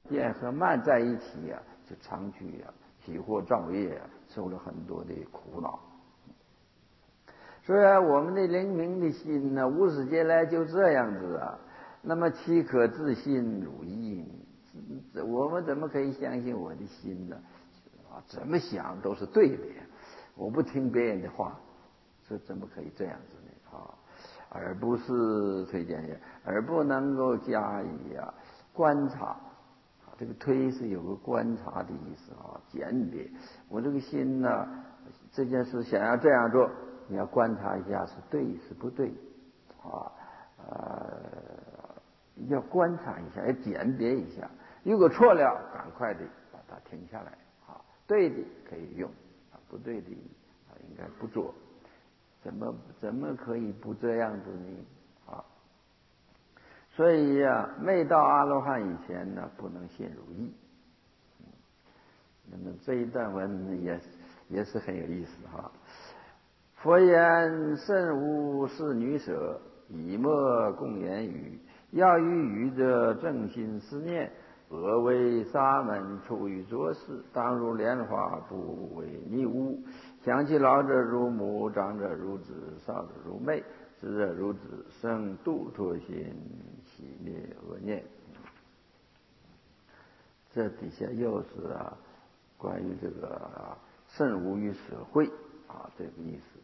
燕和慢在一起啊，就常去啊起火造业啊，受了很多的苦恼。所以啊，我们的灵明的心呢，无始劫来就这样子啊，那么岂可自信如意呢？我们怎么可以相信我的心呢？啊，怎么想都是对的呀，我不听别人的话，这怎么可以这样子呢？啊，而不是推荐也，而不能够加以啊观察。这个推是有个观察的意思啊，鉴别我这个心呢，这件事想要这样做，你要观察一下是对是不对啊，要观察一下，要鉴别一下，如果错了，赶快的把它停下来啊，对的可以用啊，不对的啊应该不做，怎么可以不这样子呢？啊，所以啊，未到阿罗汉以前呢，不能信如意。那么这一段文也是很有意思哈。佛言：甚无是女舍，以莫共言语。要于愚者正心思念，俄为沙门处于浊世，当如莲花，不为泥污。想其老者如母，长者如子，少者如妹，智者如子，生度脱心，熄灭恶念。这底下又是啊，关于这个甚无于舍会啊这个意思。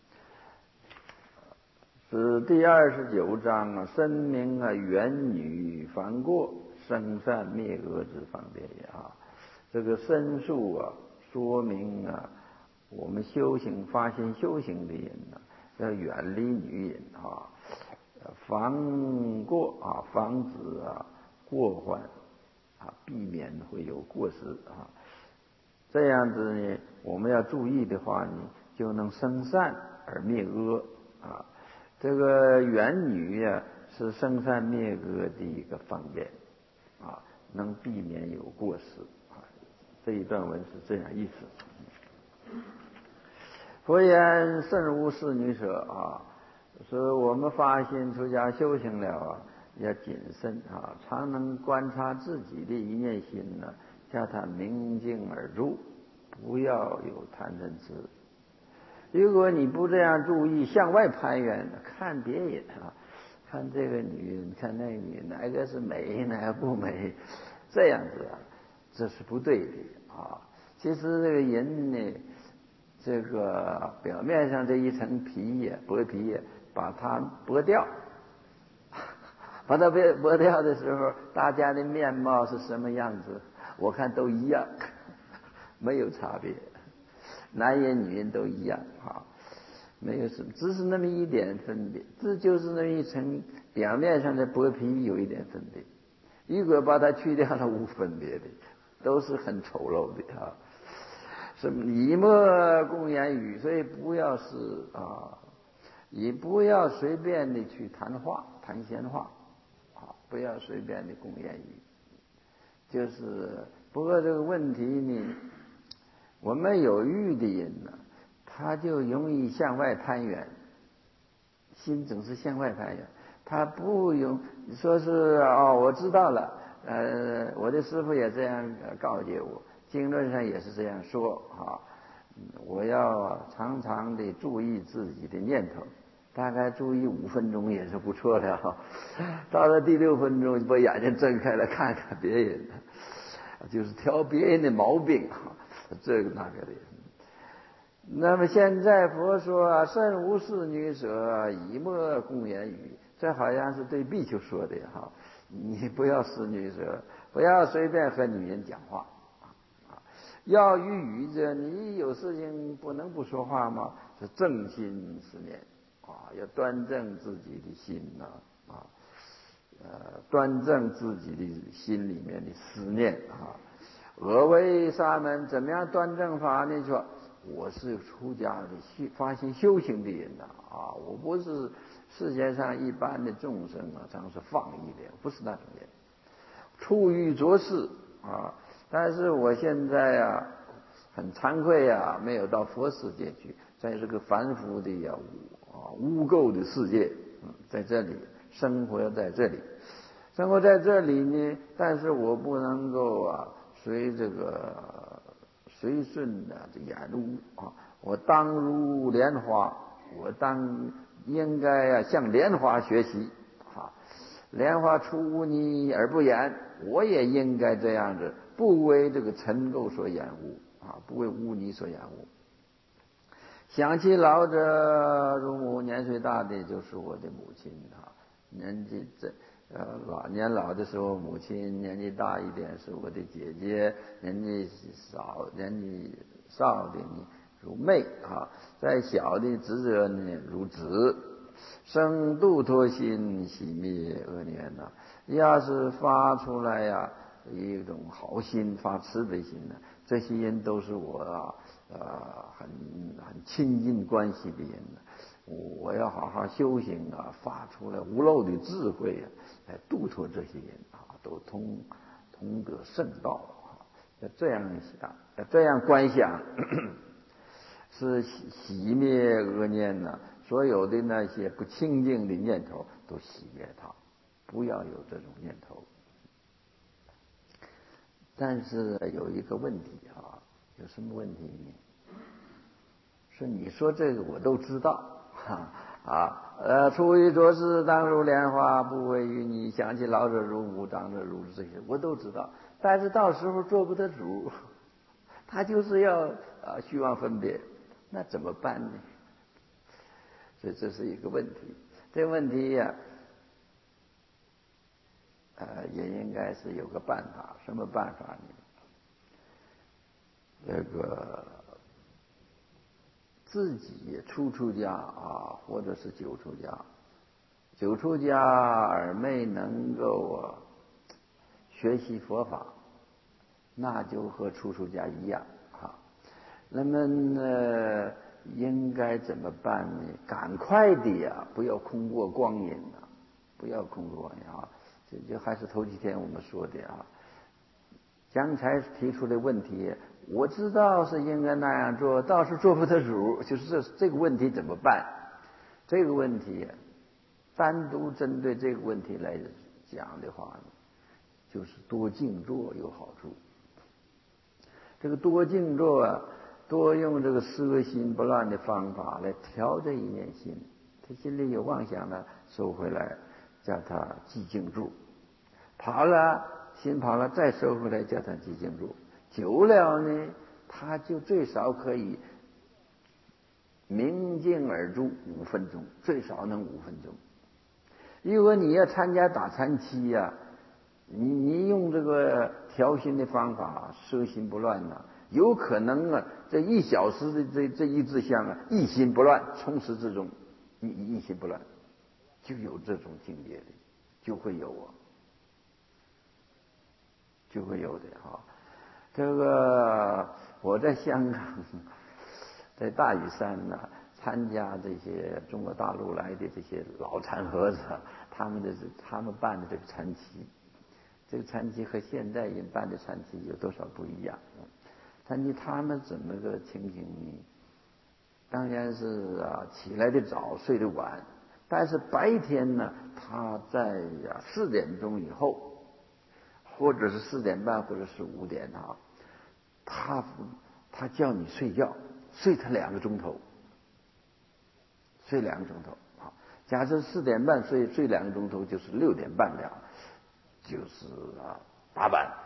是第29章啊，声明啊缘女凡过，生善灭恶之方便也啊。这个申述啊，说明啊，我们发心修行的人呢，要远离女人啊，防止啊过患啊，避免会有过失啊。这样子呢，我们要注意的话呢，就能生善而灭恶啊。这个缘女呀，是生善灭恶的一个方便啊，能避免有过失啊。这一段文是这样意思。佛言：甚无是女舍啊，说我们发心出家修行了啊，要谨慎啊，常能观察自己的一念心呢，叫它明镜而入，不要有贪嗔痴。如果你不这样注意，向外攀缘，看别人啊，看这个女人，看那个女人，哪个是美，哪个不美，这样子啊，这是不对的啊。其实这个人呢，这个表面上这一层皮呀，薄皮呀，把它剥掉，把它剥掉的时候，大家的面貌是什么样子？我看都一样，没有差别。男人女人都一样啊，没有什么，只是那么一点分别，这就是那么一层表面上的薄皮有一点分别。如果把它去掉了，无分别的，都是很丑陋的啊。什么以莫共言语，所以不要是啊，也不要随便的去谈闲话啊，不要随便的共言语。就是不过这个问题呢，我们有欲的人呢，他就容易向外攀缘，心总是向外攀缘，他不用说是我知道了，我的师父也这样告诫我，经论上也是这样说啊，我要常常的注意自己的念头，大概注意5分钟也是不错的哈，到了第6分钟就把眼睛睁开来看看别人，就是挑别人的毛病哈，这个那个的。那么现在佛说啊，甚无是女舍，以莫共言语，这好像是对比丘说的哈，你不要是女舍，不要随便和女人讲话啊。要于愚者，你有事情不能不说话吗？是正心思念啊，要端正自己的心呐啊，端正自己的心里面的思念啊。何为沙门？怎么样端正法呢？说我是出家的发心修行的人呐啊，我不是世界上一般的众生啊，常是放逸的，不是那种人。处于浊世啊，但是我现在啊很惭愧啊，没有到佛世界去，在这个凡夫的污垢的世界，在这里生活在这里。 生活在这里呢，但是我不能够随顺的演入我当如莲花，我当应该向莲花学习莲花出污泥而不染，我也应该这样子，不为这个尘垢所染污不为污泥所染污。想起老者如母，年岁大的就是我的母亲年纪年老的时候母亲，年纪大一点是我的姐姐，年纪少的呢如妹再小的侄者呢如子。生度脱心，熄灭恶念要是发出来一种好心，发慈悲心这些人都是我很亲近关系的人我要好好修行发出来无漏的智慧来度脱这些人都同得圣道要这样想，要这样观想是熄灭恶念所有的那些不清净的念头都熄灭它，不要有这种念头。但是有一个问题有什么问题呢？说你说这个我都知道出于做事当如莲花，不为于你，想起老者如母，长者如这些我都知道，但是到时候做不得主，他就是要虚妄分别，那怎么办呢？所以这是一个问题，这个问题也应该是有个办法。什么办法呢？这个自己出家或者是久出家，久出家而没能够学习佛法，那就和出家一样那么应该怎么办呢？赶快的不要空过光阴不要空过光阴这还是头几天我们说的刚才提出的问题，我知道是应该那样做，倒是做不得主，就是这个问题怎么办？这个问题单独针对这个问题来讲的话呢，就是多静坐有好处。这个多静坐多用这个摄心不乱的方法来调这一念心，他心里有妄想收回来，叫他寂静住，心跑了再收回来，叫他寂静住。久了呢，他就最少可以明静而住5分钟，最少能5分钟。如果你要参加打禅期你用这个调心的方法，摄心不乱有可能这1小时的这一支香一心不乱，从始至终一心不乱，就有这种境界的，就会有的这个我在香港，在大屿山参加这些中国大陆来的这些老禅和尚，他们办的这个禅期，这个禅期和现在人办的禅期有多少不一样？禅期他们怎么个情形呢？当然是起来的早，睡得晚，但是白天他在4点钟以后，或者是4点半，或者是5点他叫你睡觉，睡他2个钟头，睡2个钟头假设4点半睡2个钟头，就是6点半了，就是打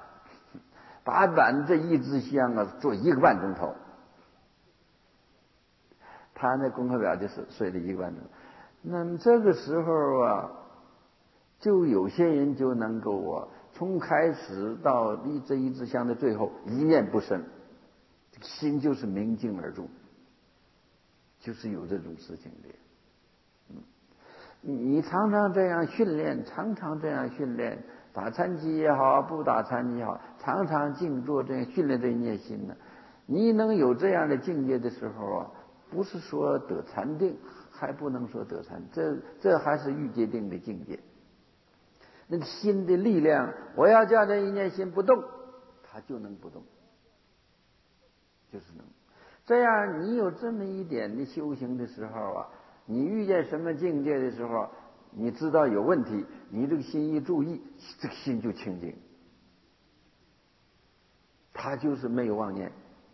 板这一支香做1个半钟头，他那功课表就是睡了1个半钟头。那么这个时候就有些人就能够从开始到这一支香的最后一念不生，心就是明静而住，就是有这种事情的。你常常这样训练，打禅期也好，不打禅期也好，常常静坐这样训练这一念心你能有这样的境界的时候不是说得禅定，还不能说得禅，这还是欲界定的境界。那个心的力量，我要叫这一念心不动，它就能不动，就是能。这样你有这么一点的修行的时候你遇见什么境界的时候， 你知道有问题，你这个心一注意，这个心就清净，他就是没有妄念，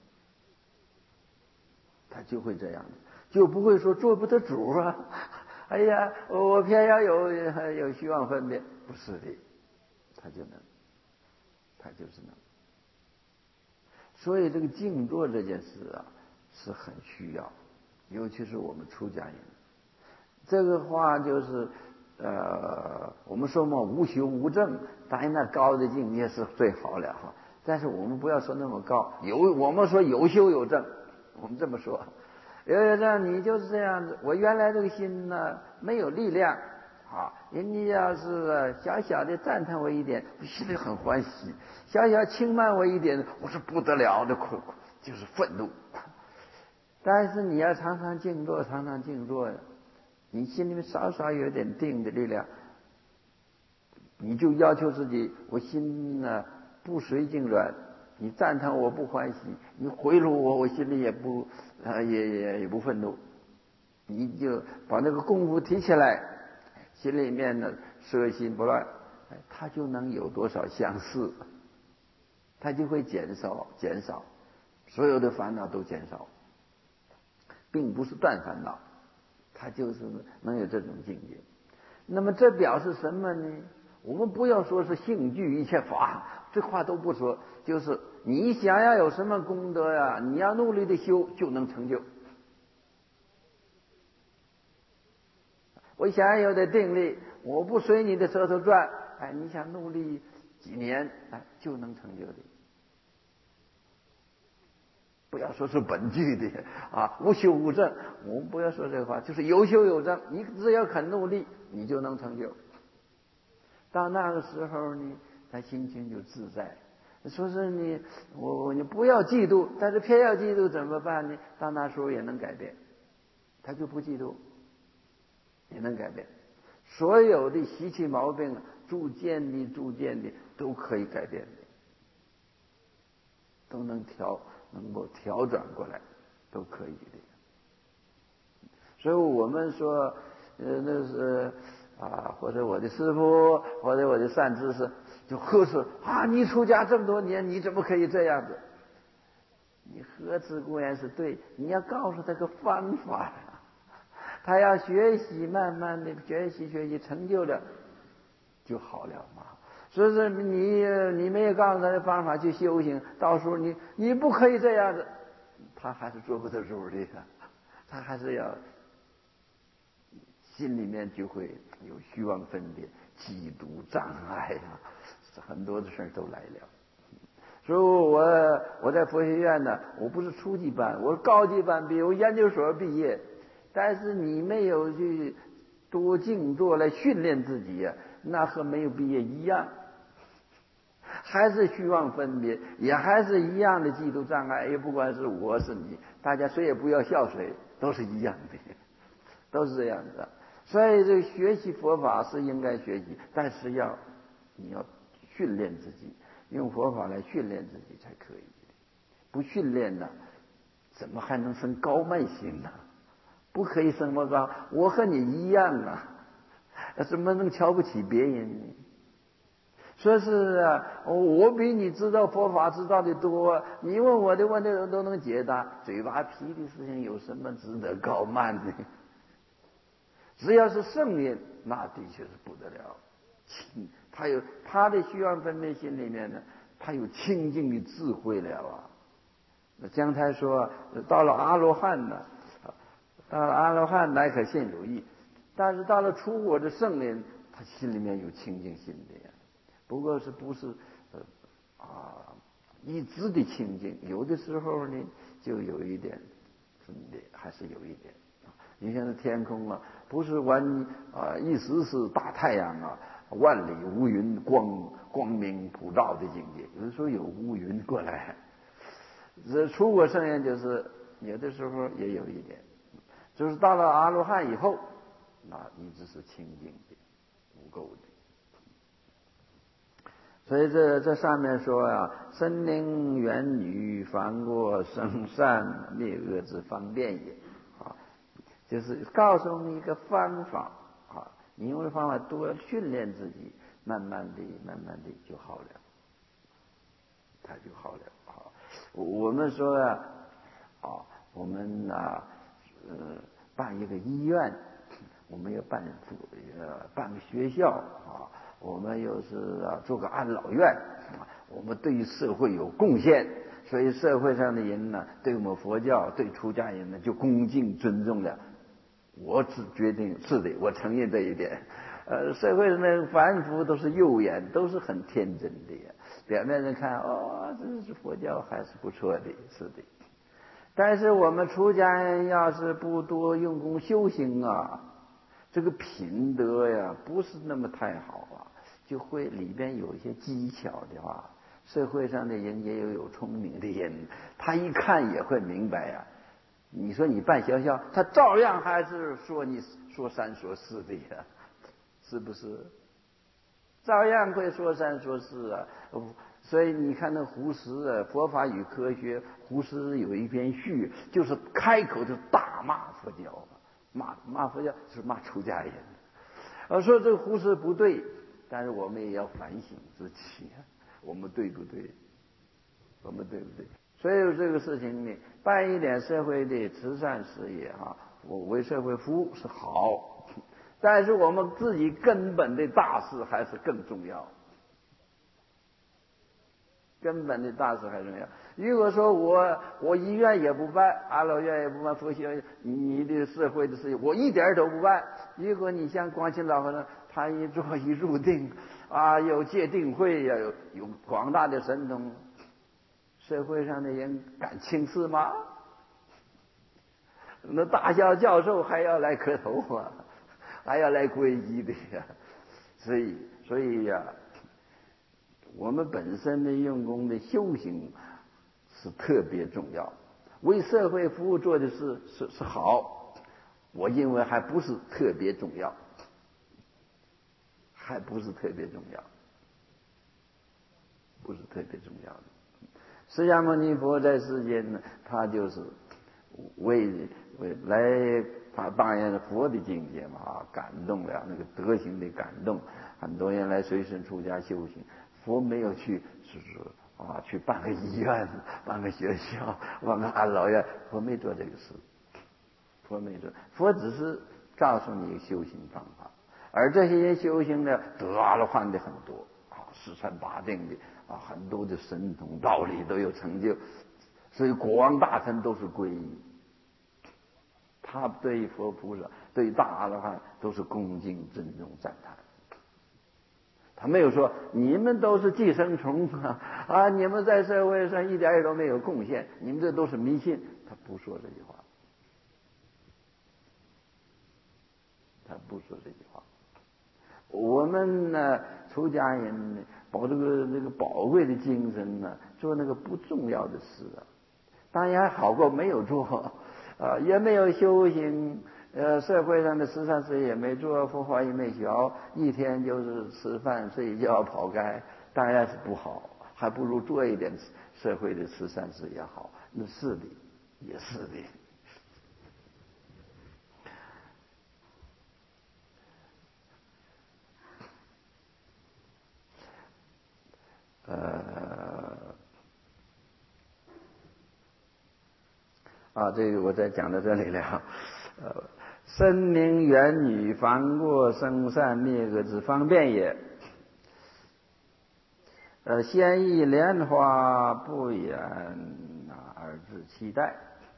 他就会这样，就不会说做不得主啊。哎呀，我偏要有虚妄分别，不是的，他就能，他就是能。所以这个静坐这件事啊，是很需要，尤其是我们出家人。这个话就是我们说嘛，无修无证，当然那高的境界是最好了哈。但是我们不要说那么高，我们说有修有证，我们这么说。有证你就是这样子，我原来这个心呢没有力量啊，人家要是小小的赞叹我一点，我心里很欢喜；小小轻慢我一点，我是不得了的就是愤怒。但是你要常常静坐，常常静坐呀，你心里面稍稍有点定的力量，你就要求自己，我心呢不随境转，你赞叹我不欢喜，你回炉我心里也不也不愤怒，你就把那个功夫提起来，心里面呢摄心不乱，它就能有多少相似，它就会减少，所有的烦恼都减少，并不是断烦恼，它就是能有这种境界。那么这表示什么呢？我们不要说是性具一切法，这话都不说，就是你想要有什么功德呀，你要努力的修就能成就。我想要有点定力，我不随你的舌头转，你想努力几年，就能成就的。不要说是本具的无修无证，我们不要说这个话，就是有修有证，你只要肯努力，你就能成就。到那个时候呢，他心情就自在。说是你不要嫉妒，但是偏要嫉妒怎么办呢？到那时候也能改变，他就不嫉妒，也能改变。所有的习气毛病，逐渐的都可以改变的，都能够调转过来，都可以的。所以我们说，那是或者我的师父，或者我的善知识，就呵斥你出家这么多年，你怎么可以这样子？你呵斥固然是对，你要告诉他个方法呀。他要学习，慢慢的学习，成就了就好了嘛。所以说你没有告诉他的方法去修行，到时候你不可以这样子，他还是做不得主的，他还是要心里面就会有虚妄分别、嫉妒障碍很多的事都来了。所以我在佛学院呢，我不是初级班，我是高级班毕业，我研究所毕业，但是你没有去多静坐来训练自己那和没有毕业一样，还是虚妄分别，也还是一样的嫉妒障碍，也不管是我是你，大家谁也不要笑谁，都是一样的，都是这样的。所以这个学习佛法是应该学习，但是你要训练自己，用佛法来训练自己才可以。不训练呢，怎么还能生高慢心呢？不可以生么高，我和你一样怎么能瞧不起别人呢？说是我比你知道佛法知道的多，你问我的问题都能解答，嘴巴皮的事情有什么值得高慢呢？只要是圣人，那的确是不得了。他的虚妄分别心里面呢，他有清净的智慧了那姜太说，到了阿罗汉呢，到了阿罗汉乃可现有义，但是到了出果的圣人，他心里面有清净心的不过不是一直的清净，有的时候呢就有一点分别，还是有一点。你像这天空不是一时是大太阳万里无云，光明普照的境界，有的时候有乌云过来。这出果圣人就是有的时候也有一点，就是到了阿罗汉以后，那一直是清净的，无垢的。所以这上面说声灵缘女，凡过生善灭恶之方便也就是告诉你一个方法你用的方法多训练自己，慢慢的就好了，他就好了。好，我们说我们办一个医院，我们要办个学校我们又是做个安老院我们对于社会有贡献，所以社会上的人呢，对我们佛教对出家人呢就恭敬尊重了。我只决定是的，我承认这一点。社会上的凡夫都是幼眼，都是很天真的呀。表面上看这是佛教还是不错的，是的。但是我们出家人要是不多用功修行这个品德呀不是那么太好就会里边有一些技巧的话，社会上的人也有聪明的人，他一看也会明白你说你办学校，他照样还是说你说三说四的呀，是不是？照样会说三说四所以你看那胡适佛法与科学，胡适有一篇序，就是开口就大骂佛教，骂佛教就是骂出家人。说这个胡适不对，但是我们也要反省自己我们对不对？我们对不对？所以这个事情呢，办一点社会的慈善事业我为社会服务是好，但是我们自己根本的大事还是更重要。根本的大事还重要。如果说我医院也不办，安老院也不办，佛学你的社会的事情我一点都不办。如果你像光钦老和尚，他一入定有戒定慧有广大的神通，社会上的人敢轻视吗？那大校教授还要来磕头还要来皈依的呀。所以我们本身的用功的修行是特别重要，为社会服务做的事是好，我认为还不是特别重要，还不是特别重要，不是特别重要的。释迦牟尼佛在世间呢，他就是他当然是佛的境界感动了那个德行的感动，很多人来随身出家修行。佛没有去去办个医院，办个学校，办个安老院，佛没做这个事，佛没做，佛只是告诉你修行方法，而这些人修行的得阿罗汉的很多十善八定的很多的神通道理都有成就，所以国王大臣都是皈依，他对于佛菩萨对于大阿罗汉都是恭敬尊重赞叹。他没有说你们都是寄生虫你们在社会上一点也都没有贡献，你们这都是迷信，他不说这句话，他不说这句话。我们呢出家人呢保这个宝贵的精神呢，做那个不重要的事当然好过没有做也没有修行社会上的慈善事业也没做，佛法也没学，一天就是吃饭睡觉跑街，当然是不好，还不如做一点社会的慈善事业好。那是的，也是的。这个我再讲到这里了。声名远女，凡过生善灭恶之方便也。先以莲花不言而自期待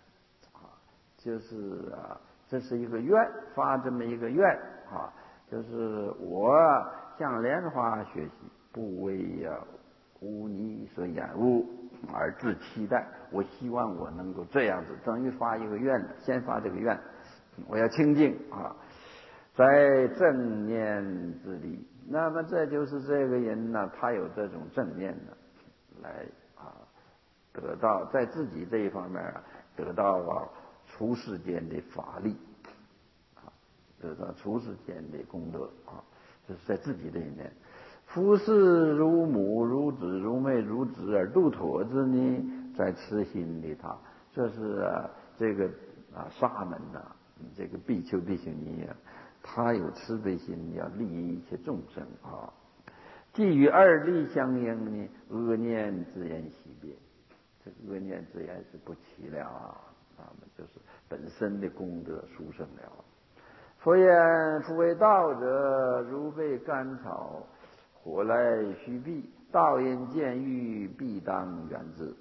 就是这是一个愿，发这么一个愿就是我向莲花学习，不为污泥所染污而自期待，我希望我能够这样子，等于发一个愿，先发这个愿，我要清净在正念之力。那么这就是这个人呢，他有这种正念呢，来得到在自己这一方面得到出世间的法力得到出世间的功德这是在自己这一面。夫是如母如子如妹如子而度陀之呢，在痴心里他，这是这个沙门这个比丘比丘尼他有慈悲心，要利益一切众生啊。既与二力相应呢，恶念自然息别。这个恶念自然是不起了啊，那么就是本身的功德殊胜了。佛言：夫为道者，如被甘草，火来须避，道因见欲，必当远之。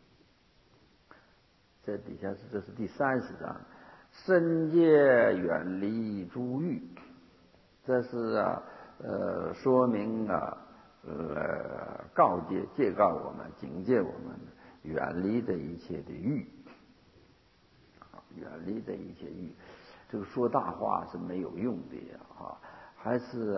这底下这是第30章，身戒远离诸欲。这是说明告诫戒告我们，警戒我们远离的一切的欲，远离的一切欲。这个说大话是没有用的呀，还是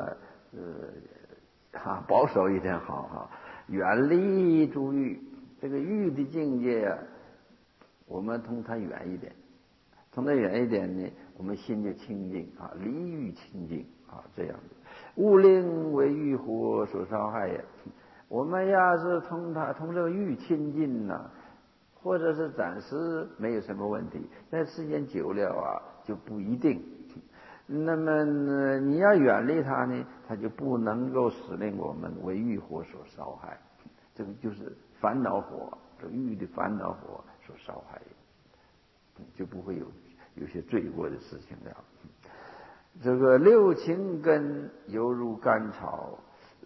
保守一点好哈。远离诸欲，这个欲的境界啊，我们同它远一点，从它远一点呢，我们心就清净啊，离欲清净啊，这样子。勿令为欲火所烧害也。我们要是同这个欲亲近呢，或者是暂时没有什么问题，但时间久了啊，就不一定。那么你要远离它呢，它就不能够使令我们为欲火所烧害。这个就是烦恼火，这欲的烦恼火所烧害，就不会有些罪过的事情了。这个六情根犹如甘草，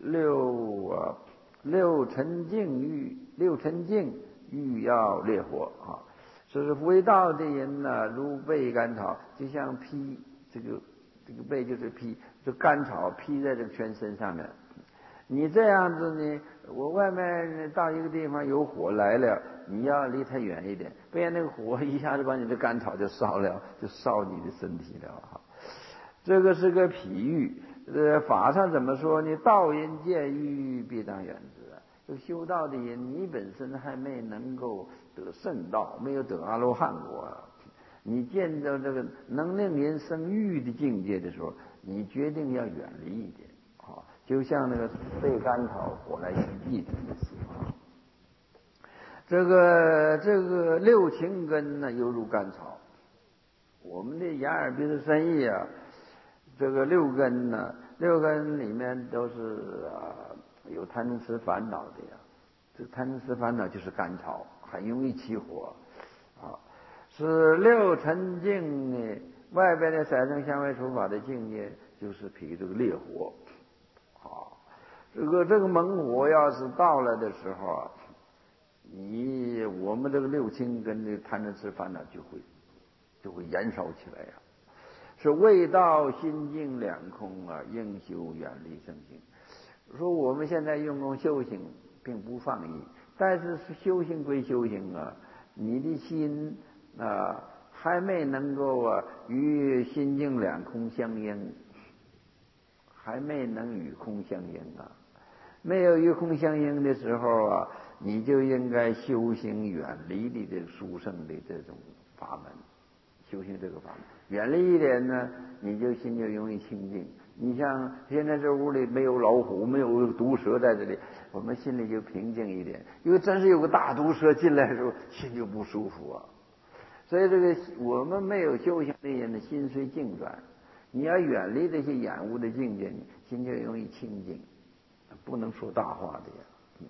六尘境欲要烈火啊。所以说为道的人呢，如被甘草，就像披这个被就是披这甘草披在这个全身上面。你这样子呢，我外面到一个地方有火来了，你要离它远一点，不然那个火一下子把你的甘草就烧了，就烧你的身体了哈。这个是个譬喻，法上怎么说呢？道因见欲，必当远之啊。这修道的人，你本身还没能够得圣道，没有得阿罗汉果啊。你见到这个能令人生欲的境界的时候，你决定要远离一点啊，就像那个被甘草火来须避的意思啊。这个六情根呢，犹如甘草。我们的眼耳鼻舌身意啊，这个六根呢，六根里面都是有贪嗔痴烦恼的呀。这贪嗔痴烦恼就是甘草，很容易起火啊。是六尘境呢，外边的色声香味触法的境界，就是比这个烈火啊。这个猛火要是到了的时候啊，我们这个六情跟这贪嗔痴烦恼就会燃烧起来呀。是未到心境两空啊，应修远离生性。说我们现在用功修行，并不放逸，但是修行归修行啊，你的心还没能够与心境两空相应，还没能与空相应啊。没有与空相应的时候啊，你就应该修行远离的这殊胜的这种法门。修行这个法门远离一点呢，你就心就容易清净。你像现在这屋里没有老虎，没有毒蛇在这里，我们心里就平静一点。因为真是有个大毒蛇进来的时候，心就不舒服啊。所以这个我们没有修行的人的心随境转，你要远离这些染污的境界，你心就容易清净，不能说大话的呀。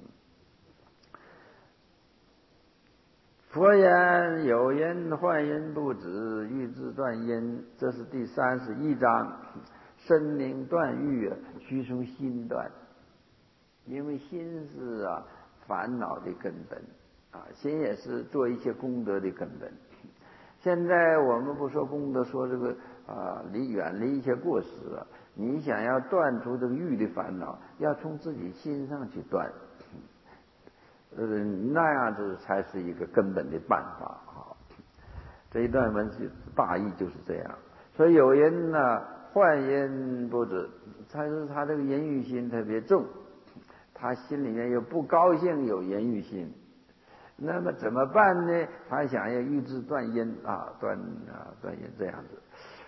佛言：有因坏因不止，欲自断因。这是第31章。身名断欲须从心断，因为心是烦恼的根本心也是做一些功德的根本。现在我们不说功德，说这个远离一些过失你想要断除这个欲的烦恼，要从自己心上去断。那样子才是一个根本的办法这一段文字大意就是这样。所以有人呢，坏因不止，他这个淫欲心特别重，他心里面又不高兴有淫欲心，那么怎么办呢？他想要欲自断因断因这样子。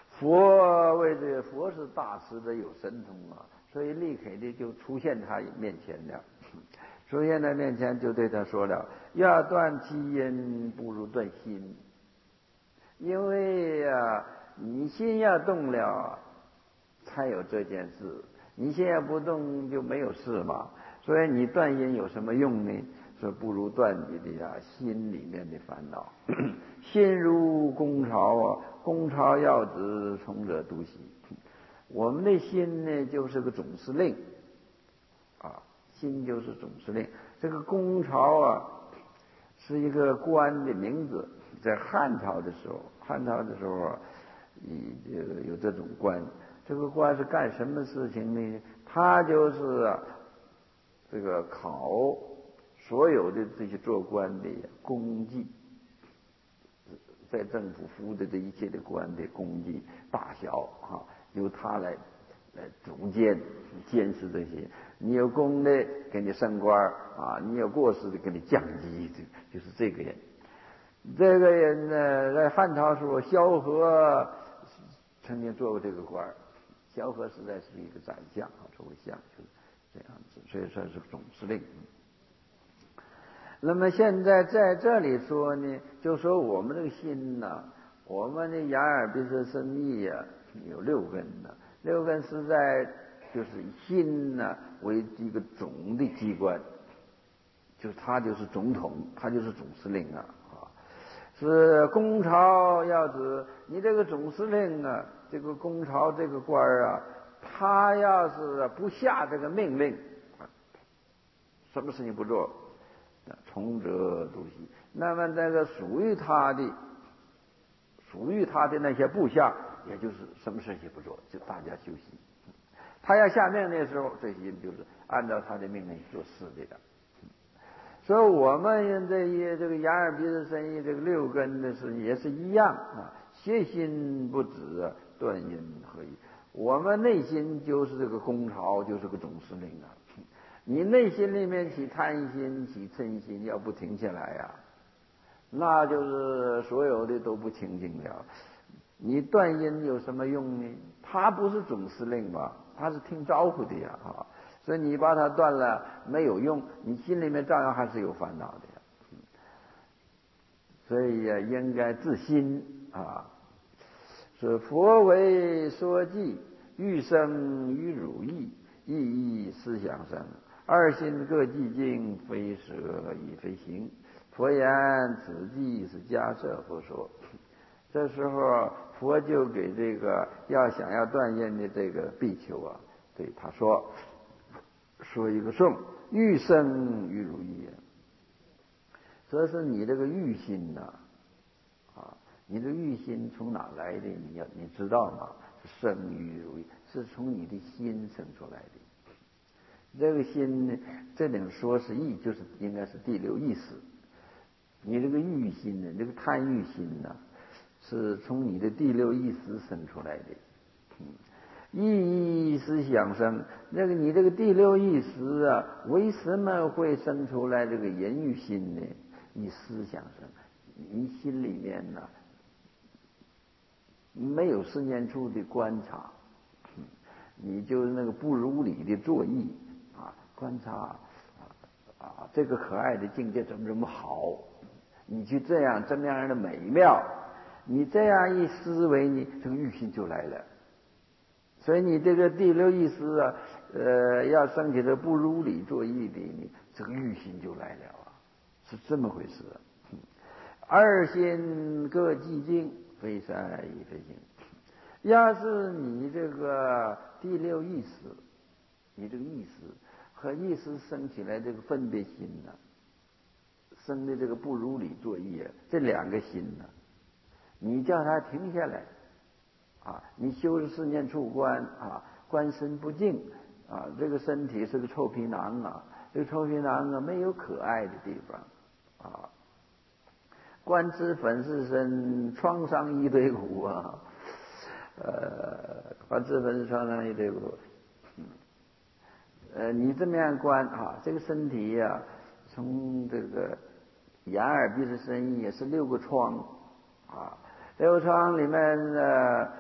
佛是大慈的有神通所以立刻的就出现他面前了。出现在面前就对他说了：要断其因，不如断心。因为你心要动了， 才有这件事。你现在不动就没有事嘛。所以你断因有什么用呢？说不如断你的心里面的烦恼。心如工巢啊，工巢要子，从者独喜。我们的心呢，就是个总司令啊，心就是总司令。这个工巢啊，是一个官的名字。在汉朝的时候啊，有这种官。这个官是干什么事情呢？他就是这个考所有的这些做官的功绩，在政府服的这一切的官的功绩大小啊，由他来主监视这些。你有功的给你升官啊，你有过失的给你降级，就是这个人。这个人呢，在汉朝时候，萧何曾经做过这个官。萧何实在是一个宰相啊，做过相就是这样子，所以说是总司令。那么现在在这里说呢，就说我们这个心呢，我们的眼耳鼻舌身意啊，有六根呢，六根是在就是心呢为一个总的机关，就是他就是总统，他就是总司令啊。是工巢要子，你这个总司令啊，这个工巢这个官啊，他要是不下这个命令，什么事情不做，从者独喜。那么这个属于他的那些部下，也就是什么事情不做，就大家休息。他要下命令的时候，这些人就是按照他的命令做事的。所以我们这个眼耳鼻舌身意这个六根的事也是一样啊，歇心不止啊，断因合一。我们内心就是这个工巢，就是个总司令啊。你内心里面起贪心、起嗔心，要不停下来呀，那就是所有的都不清净了。你断因有什么用呢？他不是总司令吧？他是听招呼的呀啊。所以你把它断了没有用，你心里面照样还是有烦恼的呀。所以呀，应该自心啊。是佛为说记，欲生于汝意，意思想生。二心各寂静，非舍亦非行。佛言此记是迦摄佛说。这时候佛就给这个想要断因的这个比丘啊，对他说一个颂，欲生于汝意，这是你这个欲心呐，你这欲心从哪来的？你知道吗？生于汝意，是从你的心生出来的。这个心呢，这里说是意，就是应该是第六意识。你这个欲心呢，这个贪欲心呢，是从你的第六意识生出来的。意思想生，那个你这个第六意识啊，为什么会生出来这个言语心呢？你思想生，你心里面呢没有思念处的观察，你就是那个不如理的作意啊，观察这个可爱的境界怎么好，你去这样的美妙，你这样一思维，你这个欲心就来了。所以你这个第六意识啊，要升起这不如理作意的，你这个欲心就来了啊，是这么回事啊。二心各寂静，非善亦非行。要是你这个第六意识，你这个意识和意识升起来这个分别心呢，生的这个不如理作意啊，这两个心呢，你叫它停下来。你修四念处观观身不净这个身体是个臭皮囊这个臭皮囊没有可爱的地方观脂粉是身，创伤一堆骨观脂粉是创伤一堆骨。你这么样观这个身体从这个眼耳鼻舌身意也是六个窗六个窗里面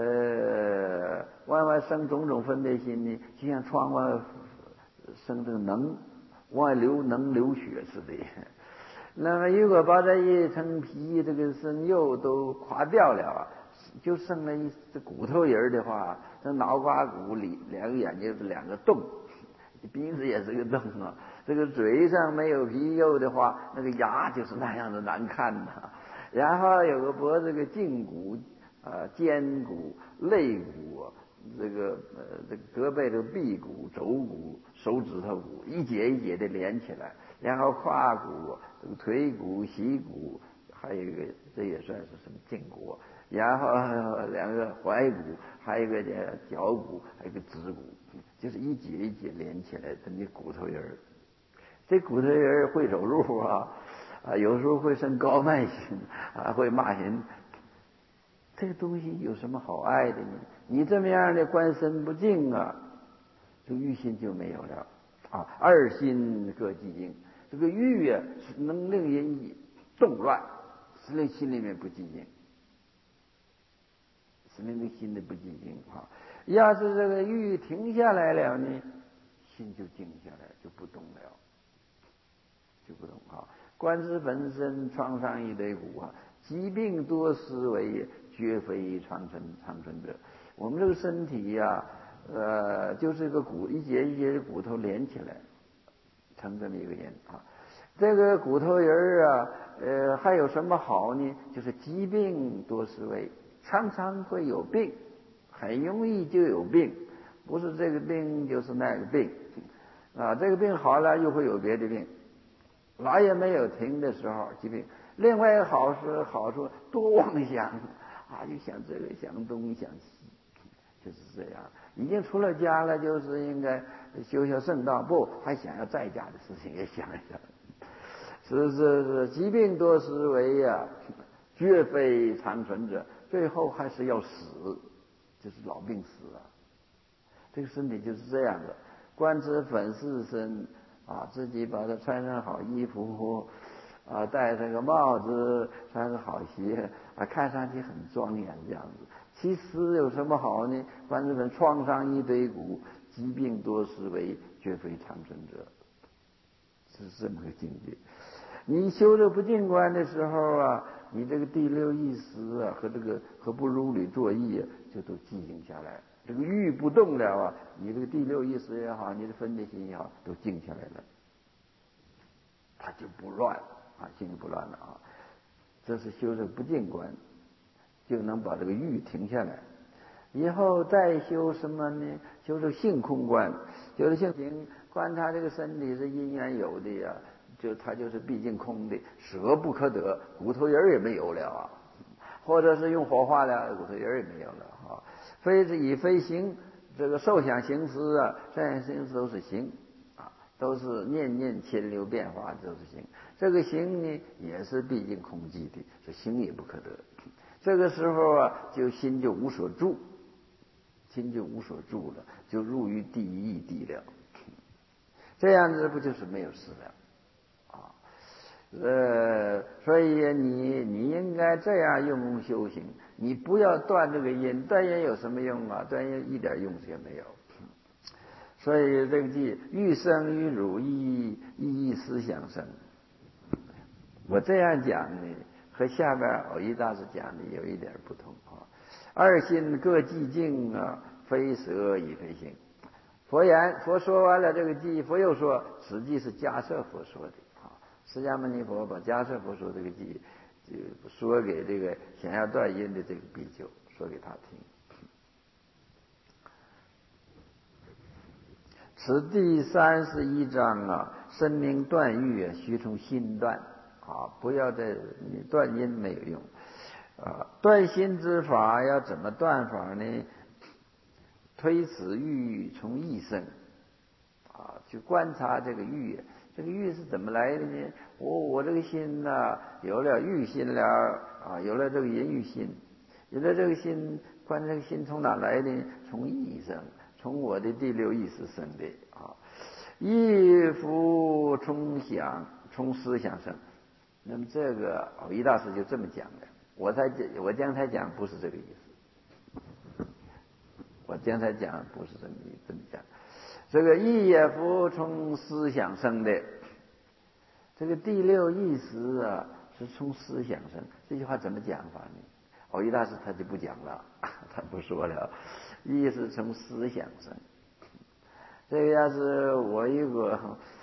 外生种种分别心呢，就像窗外生这个往外流血似的。那么如果把这一层皮这个身釉都垮掉了就剩了这骨头人的话，这脑瓜骨里两个眼睛是两个洞，鼻子也是个洞啊。这个嘴上没有皮肉的话，那个牙就是那样的难看呐。然后有个脖子，个胫骨肩骨、肋骨，这个胳膊的臂骨、肘骨、手指头骨，一节一节的连起来，然后胯骨、这个腿骨、膝骨，还有一个这也算是什么胫骨，然后两个踝骨，还有一个脚骨，还有一个指骨，就是一节一节连起来的那骨头人儿。这骨头人会走路有时候会生高慢心会骂人。这个东西有什么好爱的呢？你这么样的观身不净这个欲心就没有了二心各寂静。这个欲是能令人动乱，使令心里面不寂静，使令这心里不寂静要是这个欲停下来了呢，心就静下来，就不动了，就不动观之本身，创伤一堆骨疾病多思维，绝非长存者。我们这个身体就是一个一节一节的骨头连起来成这么一个人这个骨头人还有什么好呢？就是疾病多思维，常常会有病，很容易就有病，不是这个病就是那个病这个病好了又会有别的病，老也没有停的时候疾病。另外一个好处多妄想就想这个想东想西，就是这样。已经出了家了，就是应该修圣道，不还想要在家的事情也想一想。是疾病多思维绝非长存者，最后还是要死，就是老病死这个身体就是这样的。观之粉饰身自己把它穿上好衣服戴上个帽子，穿上好鞋看上去很庄严这样子。其实有什么好呢？观之本创伤一堆骨，疾病多思维，绝非长存者，是这么个境界。你修这不净观的时候你这个第六意识和不如理作意就都寂静下来。这个欲不动了你这个第六意识也好，你的分别心也好，都静下来了，它就不乱心就不乱了这是修这不净观，就能把这个欲停下来。以后再修什么呢？修这性空观，就是性情观察这个身体是因缘有的它就是毕竟空的，舍不可得，骨头人也没有了或者是用火化了，骨头人也没有了非是以非行，这个受想行识受想行识都是行都是念念迁流变化，都是行。这个行呢也是毕竟空寂的，这行也不可得。这个时候就心就无所住，心就无所住了，就入于第一义谛了。这样子不就是没有事了所以你应该这样用功修行，你不要断这个因，断因有什么用断因一点用也没有。所以这个欲生于汝意思想生。我这样讲呢，和下边偶一大师讲的有一点不同二心各寂静非舍亦非行。佛说完了这个偈，佛又说此偈是迦摄佛说的释迦牟尼佛把迦摄佛说这个偈就说给这个想要断因的这个比丘，说给他听。此第31章声明断欲须从心断不要再你断因没有用断心之法要怎么断法呢？推此欲从意生去观察这个欲，这个欲是怎么来的呢？我这个心有了欲心了有了这个淫欲心，有了这个心，观这个心从哪来的？从意生，从我的第六意识生的意夫从想，从思想生。那么这个偶一大师就这么讲的，我刚才讲不是这个意思，我刚才讲不是这么讲。这个意也夫从思想生的，这个第六意识是从思想生。这句话怎么讲法呢？ 藕益大师他就不讲了，他不说了，意是从思想生。这个要是我一个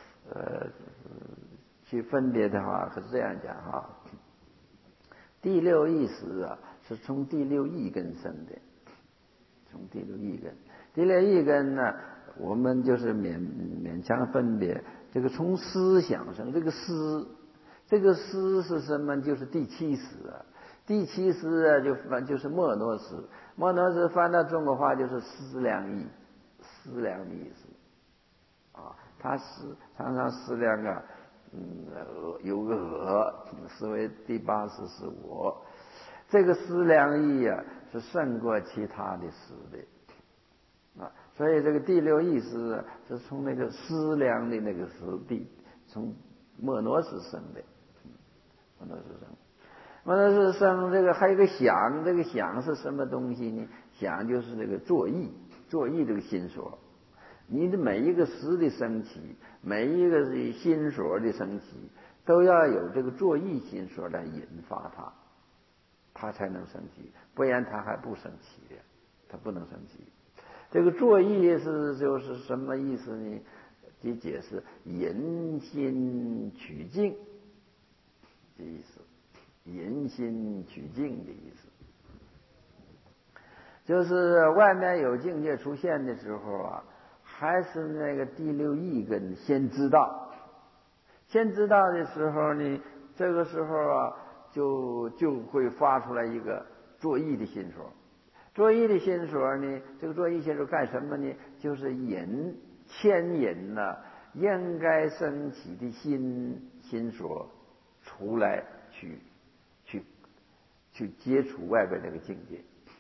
去分别的话，可是这样讲哈，第六意识啊是从第六意根生的，从第六意根。第六意根呢，我们就是勉强分别这个从思想生，这个思是什么？就是第七识啊。第七识啊就是莫诺识，莫诺识翻到中国话就是思量意，思量的意思啊。它常常思量啊，有个思维第八识是我，这个思量意啊是胜过其他的识的啊。所以这个第六意识啊是从那个思量的那个识从莫诺识生的，莫诺识生。莫诺识生这个还有一个想，这个想是什么东西呢？想就是这个作意这个心所。你的每一个识的升起，每一个心所的升起，都要有这个作意心所来引发它才能升起，不然它还不升起的，它不能升起。这个作意就是什么意思呢？的解释引心取境的意思，引心取境的意思，就是外面有境界出现的时候啊，还是那个第六意根先知道的时候呢，这个时候啊就会发出来一个作意的心所。作意的心所呢，这个作意心所干什么呢？就是牵引呢应该升起的心所出来去接触外边那个境界，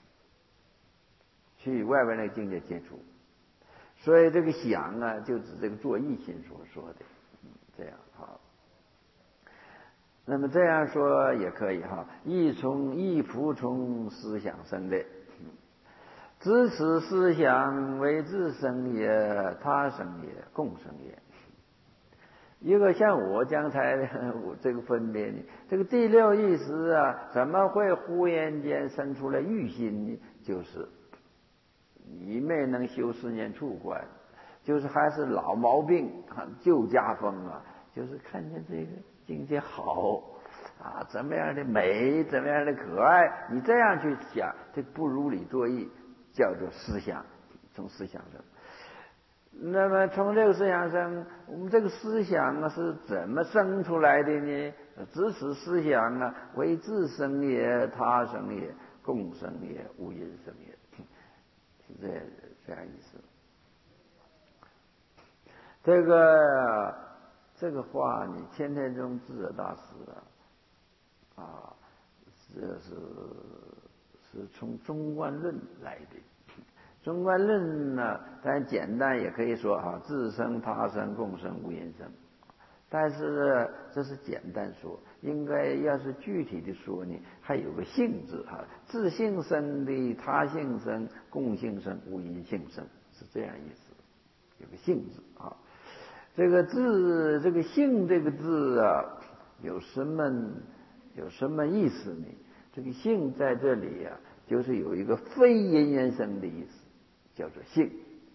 去外边那个境界接触。所以这个想啊，就指这个作意心所说的，这样好。那么这样说也可以哈，亦复从思想生的，知此思想为自生也，他生也，共生也。一个像我刚才我这个分别呢，这个第六意识啊，怎么会忽然间生出来欲心呢？就是你没能修四念处观，就是还是老毛病啊，旧家风啊，就是看见这个境界好啊，怎么样的美，怎么样的可爱，你这样去想，这不如理作意，叫做思想，从思想生。那么从这个思想生，我们这个思想啊是怎么生出来的呢？知此思想啊，为自生也，他生也，共生也，无因生也，是这样意思。这个话，你千田宗智者大师这是从中观论来的。中观论呢，当然简单也可以说自生、他生、共生、无因生。但是这是简单说，应该要是具体的说呢，还有个性质自性生的，他性生，共性生，无因性生，是这样意思，有个性质这个字，这个性这个字啊，有什么意思呢？这个性在这里啊，就是有一个非因缘生的意思，叫做性，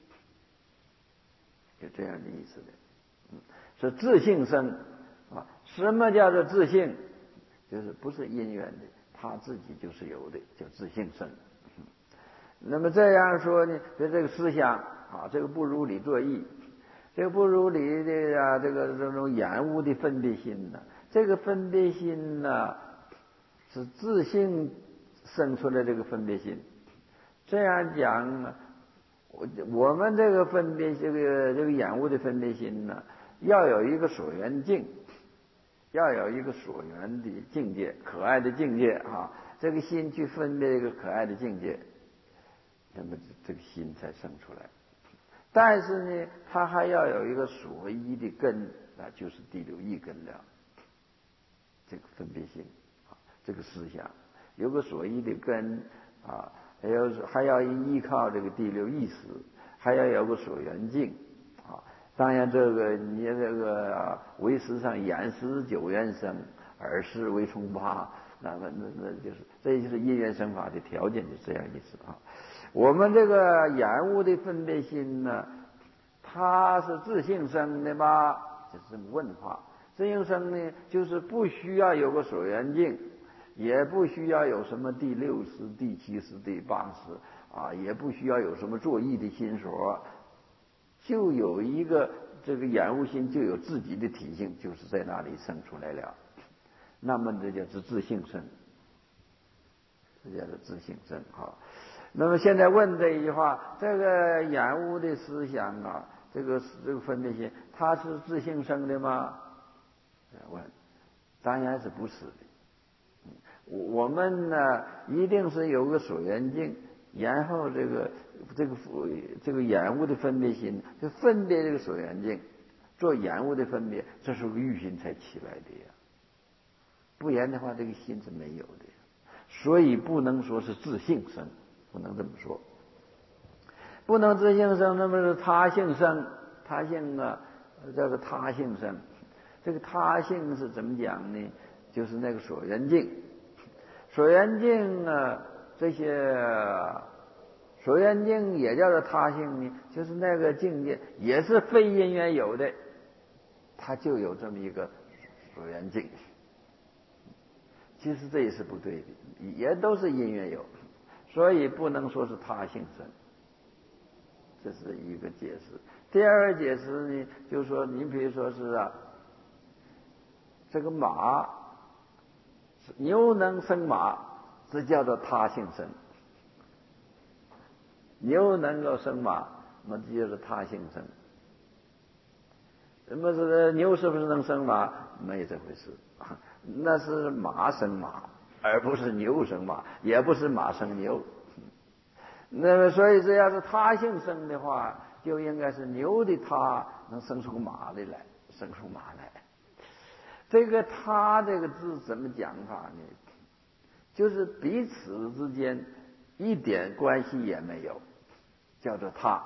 就这样的意思的。是自性生什么叫做自性？就是不是因缘的，他自己就是有的，叫自性生。那么这样说呢，就这个思想这个不如理作意，这个不如理的这种厌恶的分别心呢，这个分别心呢是自性生出来这个分别心。这样讲我们这个分别这个厌恶的分别心呢，要有一个所缘境，要有一个所缘的境界，可爱的境界这个心去分别一个可爱的境界，那么这个心才生出来。但是呢，它还要有一个所依的根，那就是第六意根了。这个分别心这个思想有个所依的根还要依靠这个第六意识，还要有个所缘境当然这个你这个为时上眼识九缘生，耳识为从八， 那就是这就是因缘生法的条件，就这样意思啊。我们这个染污的分别心呢，它是自性生的吗？这是问话。自性生呢，就是不需要有个所缘境，也不需要有什么第六识、第七识、第八识啊，也不需要有什么作意的心所，就有一个这个染污心，就有自己的体性，就是在那里生出来了。那么这就是自性生，这叫做自性生哈。那么现在问这一句话，这个染污的思想啊，这个分别心，它是自性生的吗？问，当然是不是的。我们呢，一定是有个所缘境，然后这个染污的分别心，就分别这个所缘境，做染污的分别，这时候欲心才起来的呀。不然的话，这个心是没有的，所以不能说是自性生，不能这么说，不能自性生，那么是他性生，他性啊，叫做他性生。这个他性是怎么讲呢？就是那个所缘境，所缘境啊，这些所缘境也叫做他性呢，就是那个境界也是非因缘有的，它就有这么一个所缘境。其实这也是不对的，也都是因缘有，所以不能说是他性生，这是一个解释。第二个解释呢，就是说，你比如说是啊，这个马，牛能生马，这叫做他性生。牛能够生马，那么这就是他性生。那么是牛是不是能生马？没这回事，那是马生马，而不是牛生马，也不是马生牛。那么所以这要是他性生的话，就应该是牛的他能生出马的来，生出马来。这个他这个字怎么讲法呢？就是彼此之间一点关系也没有，叫做他，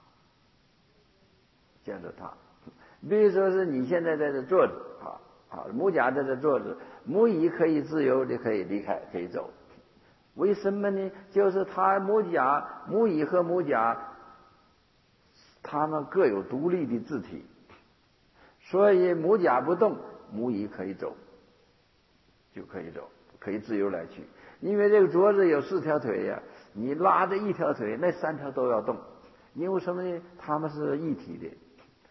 叫做他。比如说是你现在在这坐着母甲在这坐着，母乙可以自由的可以离开，可以走。为什么呢？就是他母乙和母甲，他们各有独立的自体，所以母甲不动，母乙可以走，就可以走，可以自由来去。因为这个桌子有4条腿呀，你拉着1条腿，那3条都要动。因为什么呢？他们是一体的，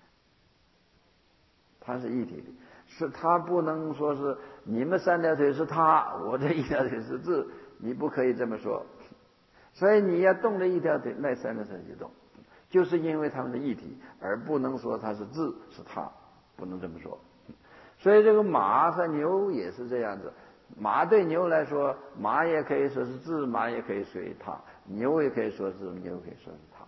它是一体的，是它不能说是你们3条腿是他，我这1条腿是字，你不可以这么说。所以你要动这1条腿，那3条腿就动，就是因为他们的一体，而不能说它是字是他，不能这么说。所以这个马和牛也是这样子，马对牛来说，马也可以说是字，马也可以说是他，牛也可以说是牛，可以说是他。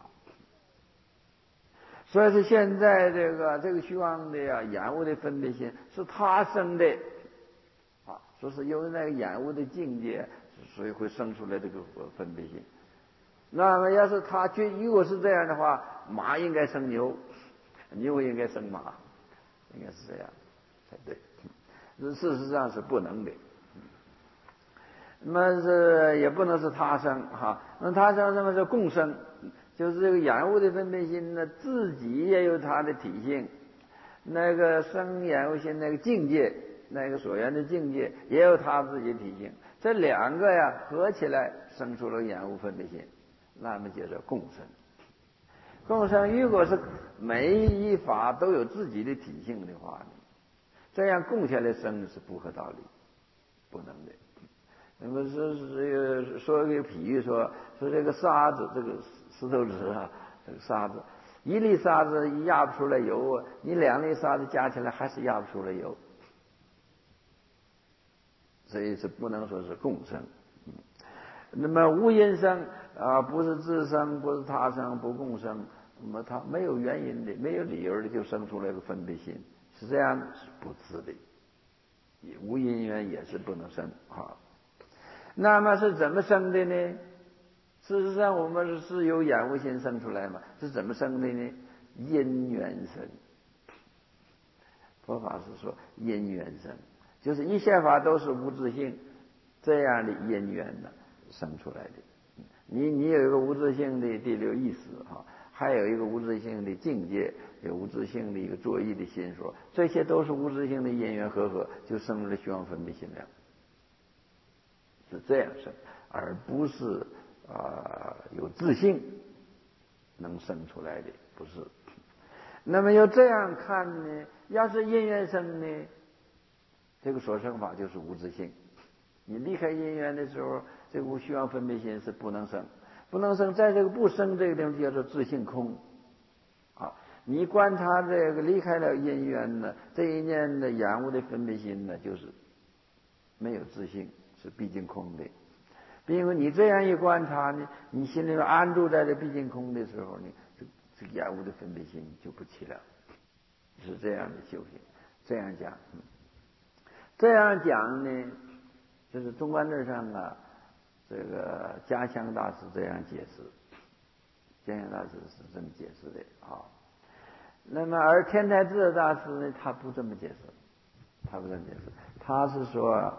所以是现在这个虚妄的染污的分别心是他生的说是由那个染污的境界，所以会生出来这个分别心。那么要是他如果是这样的话，马应该生牛，牛应该生马，应该是这样才对。事实上是不能的。那么是也不能是他生那他生那么是共生，就是这个染污的分别心呢，自己也有它的体性，那个生染污心那个境界，那个所缘的境界也有它自己的体性，这2个合起来生出了染污分别心，那么叫做共生。共生如果是每一法都有自己的体性的话呢，这样共下来生是不合道理，不能的。那么说一个比喻说这个沙子，这个石头子这个沙子，1粒沙子压不出来油你2粒沙子加起来还是压不出来油，所以是不能说是共生。那么无因生不是自生，不是他生，不共生，那么它没有原因的，没有理由的就生出来个分别心，是这样是不自的，无因缘也是不能生那么是怎么生的呢？事实上我们是由染污心生出来嘛，是怎么生的呢？因缘生。佛法是说因缘生，就是一切法都是无自性， 这样的因缘呢生出来的。你有一个无自性的第六意识哈，还有一个无自性的境界，有无自性的一个作意的心说，这些都是无自性的因缘合，就生了虚妄分别心量，是这样生，而不是有自性能生出来的，不是。那么要这样看呢，要是因缘生呢，这个所生法就是无自性。你离开因缘的时候，这个无虚妄分别心是不能生，不能生，在这个不生这个地方叫做自性空。啊，你观察这个离开了因缘呢，这一念的染污的分别心呢，就是没有自性，是毕竟空的。因为你这样一观察呢，你心里头安住在这毕竟空的时候呢，这个染污的分别心就不起了，是这样的修行。这样讲，这样讲呢，就是中观论上这个家乡大师这样解释，家乡大师是这么解释的啊。那么而天台智者大师呢，他不这么解释，他是说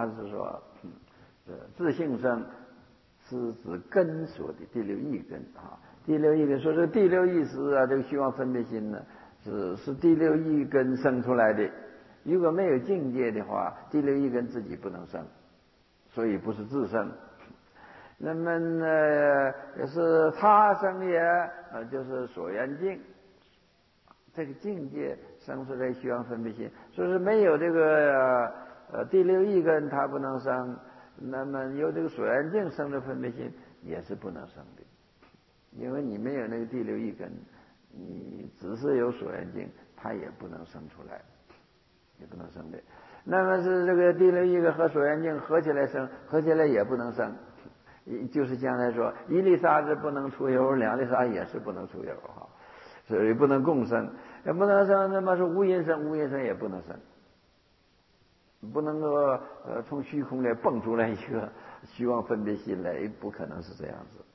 自性生是指根所的第六意根啊。第六意根说这第六意识这个虚妄分别心呢，是第六意根生出来的。如果没有境界的话，第六意根自己不能生，所以不是自生。那么呢，也是他生也，就是所缘境，这个境界生出来虚妄分别心，说是没有这个第六意根它不能生，那么有这个所缘境生的分别心也是不能生的，因为你没有那个第六意根，你只是有所缘境，它也不能生出来，也不能生的。那么是这个第六意根和所缘境合起来生，合起来也不能生。就是将来说一粒沙子不能出油，两粒沙也是不能出油哈，所以不能共生，也不能生。那么是无因生，无因生也不能生，不能够从虚空来蹦出来一个虚妄分别心来，不可能是这样子。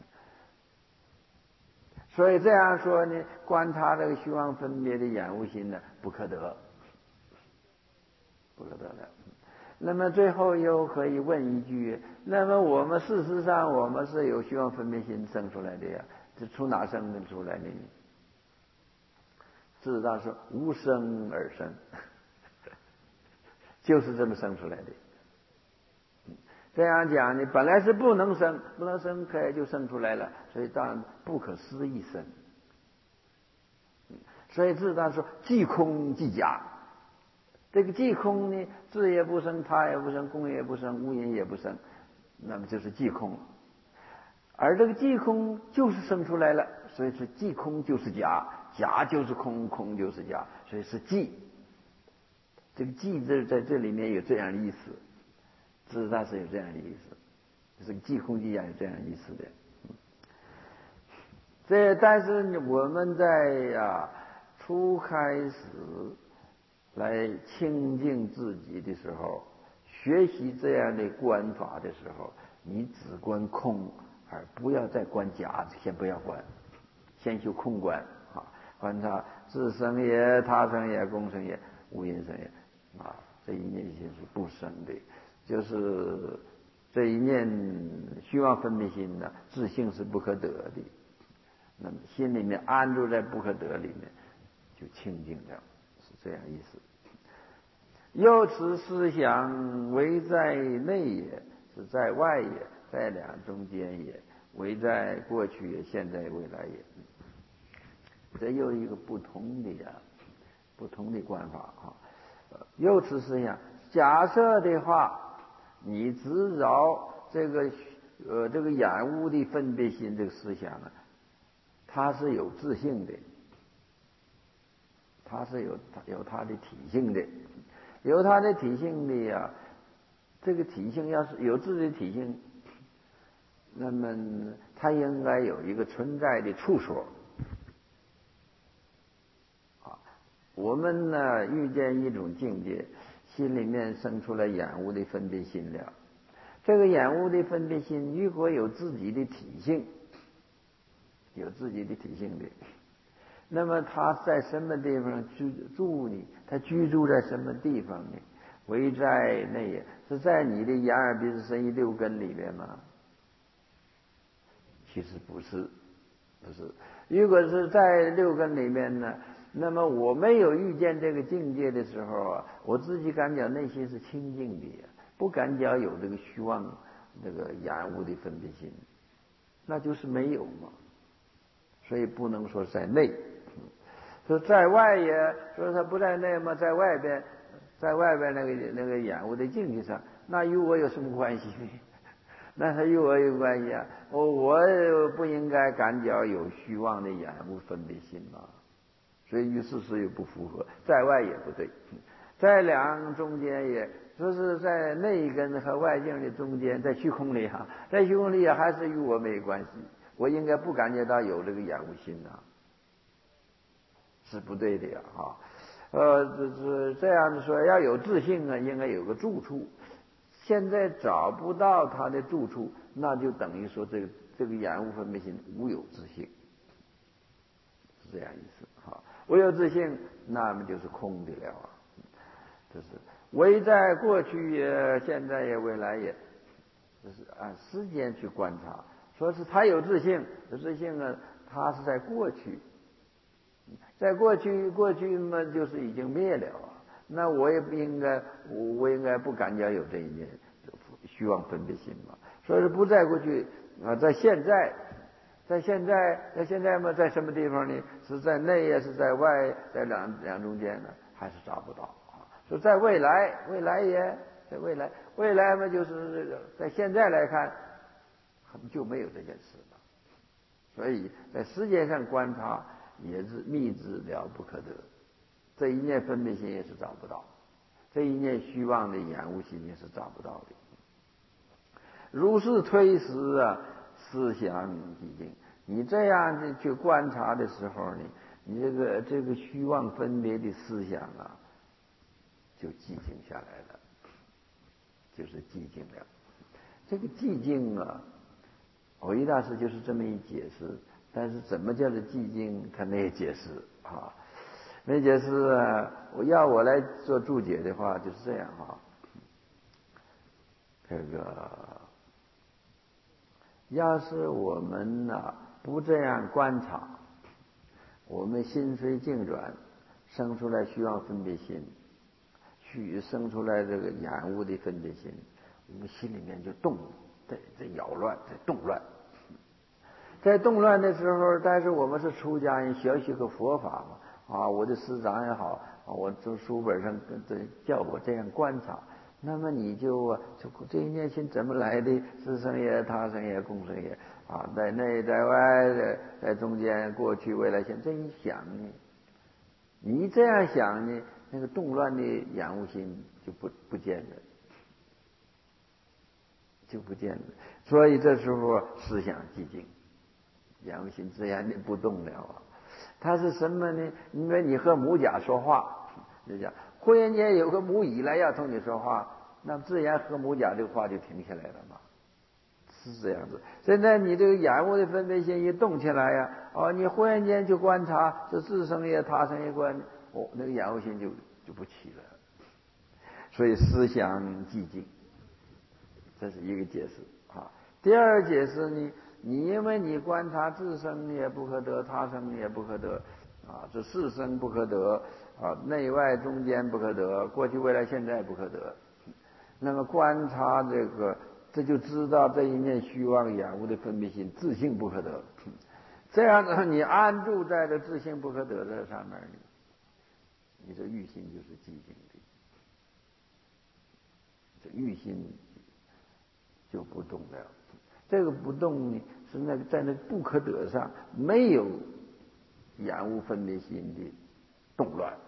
所以这样说呢，观察这个虚妄分别的染污心呢，不可得，不可得了。那么最后又可以问一句，那么我们事实上我们是有虚妄分别心生出来的呀，这从哪生的出来呢？事实上是无生而生，就是这么生出来的。这样讲呢，本来是不能生，可以就生出来了，所以当然不可思议生。所以事实上说即空即假。这个即空呢，智也不生，他也不生，空也不生，无因也不生，那么就是即空。而这个即空就是生出来了，所以说即空就是假，假就是空，空就是假，所以是即。这个即字在这里面有这样的意思，事实上是有这样的意思，就是即空即假有这样的意思的。但是我们在初开始来清净自己的时候，学习这样的观法的时候，你只观空，而不要再观假，先不要观，先修空观啊，观察自生也，他生也，共生也，无因生也这一念心是不生的，就是这一念虚妄分别心呢，自性是不可得的，那么心里面安住在不可得里面，就清净了。这样意思。由此思想为在内也，是在外也，在两中间也，为在过去也，现在未来也。这又一个不同的观法由此思想，假设的话，你只找这个染污的分别心这个思想它是有自性的。它是有它的体性的，有它的体性的这个体性要是有自己的体性，那么它应该有一个存在的处所我们呢遇见一种境界，心里面生出来染污的分别心了。这个染污的分别心，如果有自己的体性，的。那么他在什么地方居住呢？他居住在什么地方呢？ 唯在内也，是在你的眼耳鼻舌身意六根里面吗？其实不是，不是。如果是在六根里面呢，那么我没有遇见这个境界的时候啊，我自己感觉内心是清净的，不感觉有这个虚妄、这个染污的分别心，那就是没有嘛。所以不能说在内，说在外也说他不在内嘛，在外边，在外边那个染污的境界上，那与我有什么关系呢？那它与我有关系啊！我不应该感觉有虚妄的染污分别心嘛，所以与事实又不符合，在外也不对，在两中间也说是在内根和外境的中间，在虚空里哈，在虚空里也还是与我没关系，我应该不感觉到有这个染污心呐，是不对的呀哈。这样子说，要有自信啊，应该有个住处。现在找不到他的住处，那就等于说这个染污分别心无有自性，是这样意思哈。无有自性，那么就是空的了啊。就是唯在过去也、现在也、未来也，就是按时间去观察。说是他有自性，有自性呢，他是在过去，在过去嘛，就是已经灭了啊。那我也不应该，我应该不感觉有这一念虚妄分别心嘛。所以说不在过去啊，在现在，在现在嘛，在什么地方呢？是在内也是在外，在两中间呢，还是找不到啊？说在未来，在未来嘛，就是在现在来看，就没有这件事了。所以在世界上观察也是密之了不可得。这一念分别心也是找不到，这一念虚妄的染污心也是找不到的。如是推时啊，思想寂静。你这样的去观察的时候呢，你这个虚妄分别的思想啊，就寂静下来了，就是寂静了。这个寂静啊，藕益大师就是这么一解释。但是怎么叫做寂静，他没有解释啊。没解释啊！我来做注解的话，就是这样哈。这个要是我们不这样观察，我们心随境转，生出来虚妄分别心，生出来这个染污的分别心，我们心里面就动，在扰乱，在动乱。在动乱的时候，但是我们是出家人，学习个佛法嘛。我的师长也好，我从书本上叫我这样观察，那么你就这一念心怎么来的？自生也、他生也、共生也在内在外，在中间、过去、未来、现，这一想呢，你这样想呢，那个动乱的染污心就不见了，就不见了。所以这时候思想寂静，染污心自然的不动了啊。它是什么呢？因为你和母甲说话，就讲忽然间有个母蚁来要同你说话，那自然和母甲这个话就停下来了嘛，是这样子。现在你这个染污的分别心一动起来呀，你忽然间就观察这自生也他生也观，那个染污心就不起了。所以思想寂静，这是一个解释啊。第二个解释呢？你因为你观察自生也不可得，他生也不可得这四生不可得内外中间不可得，过去未来现在不可得。那么观察这就知道这一念虚妄染污的分别心，自性不可得。这样子你安住在这自性不可得的上面，你这欲心就是寂静的，这欲心就不动了。这个不动呢，是在那不可得上没有染污分别心的动乱，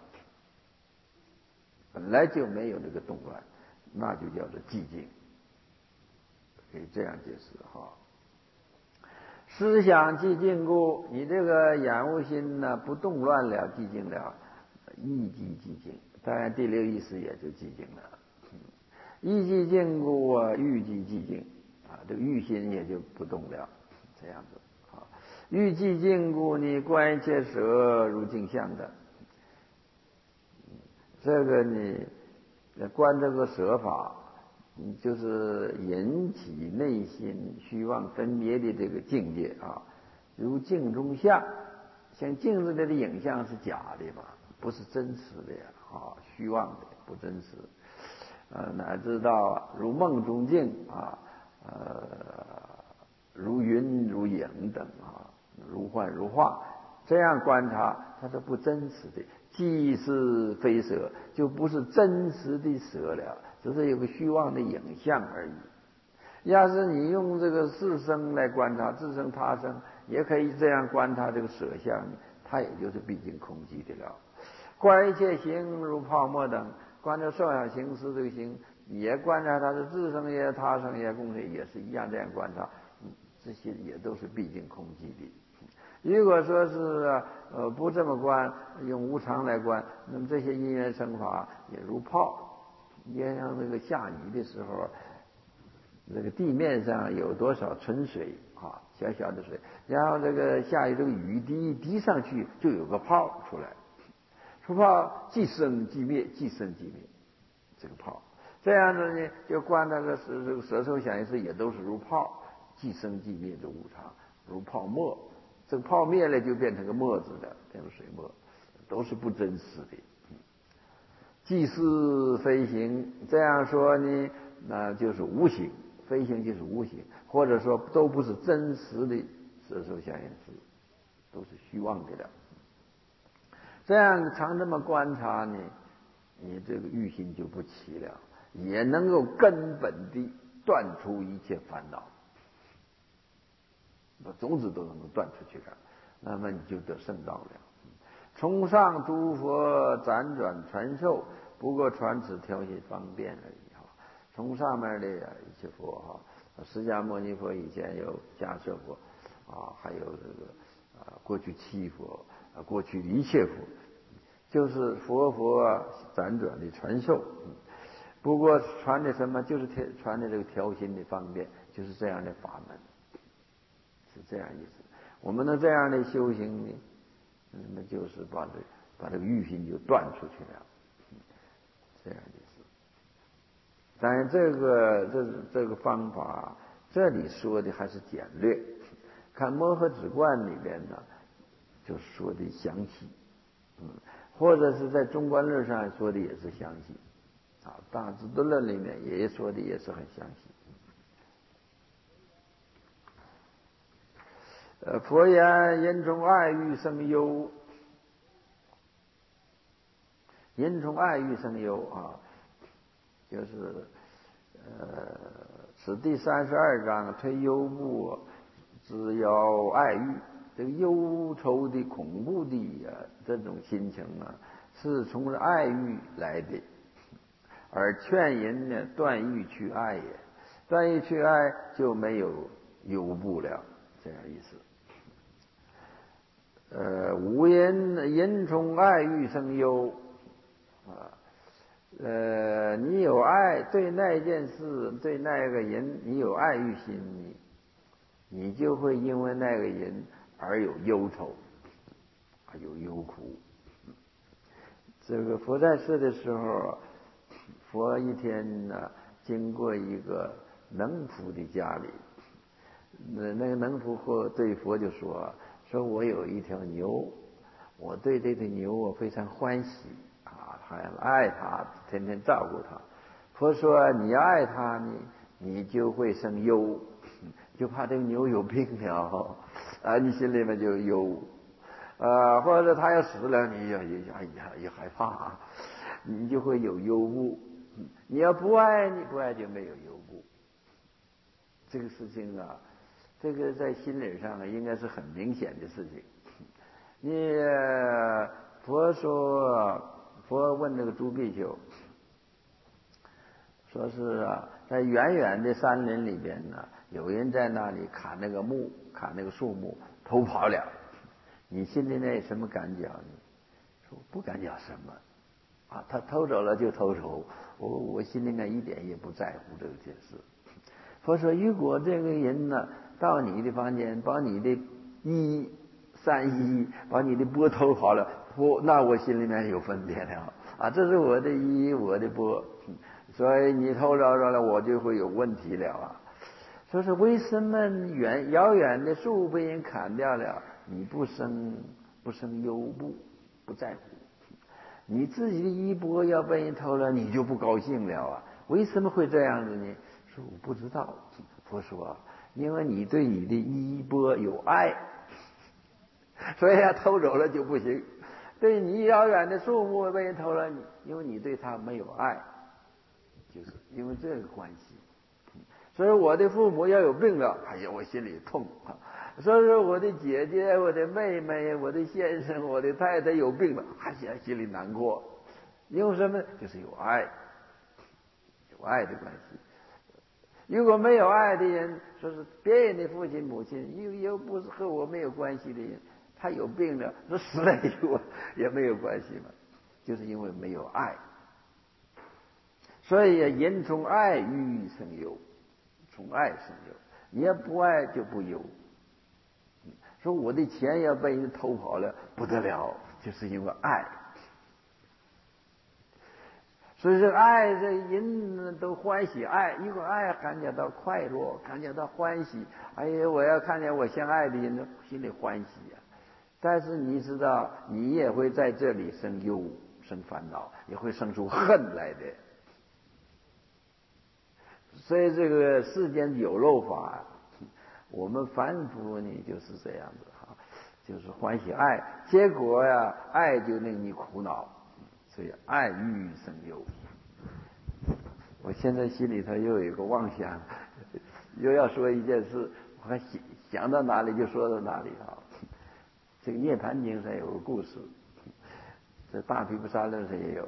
本来就没有那个动乱，那就叫做寂静，可以这样解释哈。思想寂静故，你这个染污心呢不动乱了，寂静了，意即寂静。当然第六意识也就寂静了。意寂静故欲即寂静这个欲心也就不动了，这样子欲寂静故，你观一切舍如镜像的。这个你观这个舍法，就是引起内心虚妄分别的这个境界啊，如镜中像，像镜子里的影像是假的吧，不是真实的呀，啊，虚妄的，不真实。乃至到如梦中镜啊，如云如影等啊，如幻如化，这样观察它是不真实的，即是非舍，就不是真实的舍了，只是有个虚妄的影像而已。要是你用这个四生来观察自生他生，也可以这样观察这个舍相，它也就是毕竟空寂的了。观一切行如泡沫等，观这受想行识这个行，也观察它是自生也他生也共生，也是一样这样观察，这些也都是毕竟空寂的。如果说是不这么观，用无常来观，那么这些因缘生法也如泡，也像那个下雨的时候，这个地面上有多少纯水啊，小小的水，然后这个下雨这个雨滴滴上去，就有个泡出来，出泡即生即灭，即生即灭，这个泡，这样子呢，就观那个这个舌受想行识也都是如泡，即生即灭的无常，如泡沫。这个泡灭了就变成个沫子的，变成水沫，都是不真实的。即是非行，这样说呢，那就是无形，非行就是无形，或者说都不是真实的舌受想行识，都是虚妄的了。这样常这么观察呢，你这个欲心就不起了，也能够根本地断除一切烦恼。把种子都能够断出去了，那么你就得圣道了。从上诸佛辗转传授，不过传此调些方便而已哈。从上面的一些佛哈，释迦牟尼佛以前有迦摄佛啊，还有这个过去七佛过去的一切佛，就是佛辗转的传授。不过传的什么，就是传的这个调心的方便，就是这样的法门。是这样意思，我们的这样的修行呢，那么就是把这个欲心就断出去了，这样意思。当然，这个方法，这里说的还是简略，看《摩诃止观》里边呢，就说的详细，或者是在中观论上说的也是详细，啊，《大智度论》里面也说的也是很详细。佛言因从爱欲生忧，因从爱欲生忧啊，就是此第32章推忧怖之忧爱欲，这个忧愁的恐怖的这种心情啊，是从爱欲来的，而劝人呢断欲去爱也，断欲去爱就没有忧怖了，这样意思。无因从爱欲生忧啊，你有爱，对那件事，对那个人，你有爱欲心，你就会因为那个人而有忧愁，有忧苦。这个佛在世的时候，佛一天呢经过一个能仆的家里，那个能仆对佛就说我有一条牛，我对这条牛我非常欢喜啊，还爱它，天天照顾它。佛说你要爱它呢，你就会生忧，就怕这个牛有病了啊，你心里面就忧或者它要死了，你也害怕，你就会有忧怖。你要不爱就没有忧怖。这个事情啊，这个在心理上应该是很明显的事情。佛问那个诸比丘，说是在远远的山林里边呢，有人在那里砍那个树木，偷跑了，你心里面有什么感觉呢？说不感觉什么啊，他偷走了就偷走，我心里面一点也不在乎这件事。佛说，如果这个人呢到你的房间，把你的善衣，把你的钵偷好了，那我心里面有分别了， 啊，这是我的衣，我的钵，所以你偷着了，我就会有问题了啊。说是为什么遥远的树被人砍掉了，你不生忧不在乎？你自己的衣钵要被人偷了，你就不高兴了啊？为什么会这样子呢？说我不知道。佛说，因为你对你的衣钵有爱，所以偷走了就不行。对你遥远的树木被人偷了，因为你对它没有爱，就是因为这个关系。所以我的父母要有病了，哎呀，我心里痛啊。说是我的姐姐、我的妹妹、我的先生、我的太太有病了，哎呀，心里难过。因为什么？就是有爱，有爱的关系。如果没有爱的人，说是别人的父亲母亲，又不是和我没有关系的人，他有病了，说死了以后也没有关系嘛，就是因为没有爱。所以人从爱欲生忧，从爱生忧。你要不爱就不忧。说我的钱要被人偷跑了，不得了，就是因为爱。所以说爱，这人都欢喜爱，因为爱感觉到快乐，感觉到欢喜。哎呀，我要看见我相爱的人，心里欢喜啊。但是你知道，你也会在这里生忧、生烦恼，也会生出恨来的。所以这个世间有漏法，我们凡夫呢就是这样子哈，就是欢喜爱，结果呀，爱就令你苦恼。所以爱欲生忧。我现在心里头又有一个妄想，又要说一件事，我还想到哪里就说到哪里啊。这个《涅盘经》上有个故事，这《大毗婆沙论》上也有。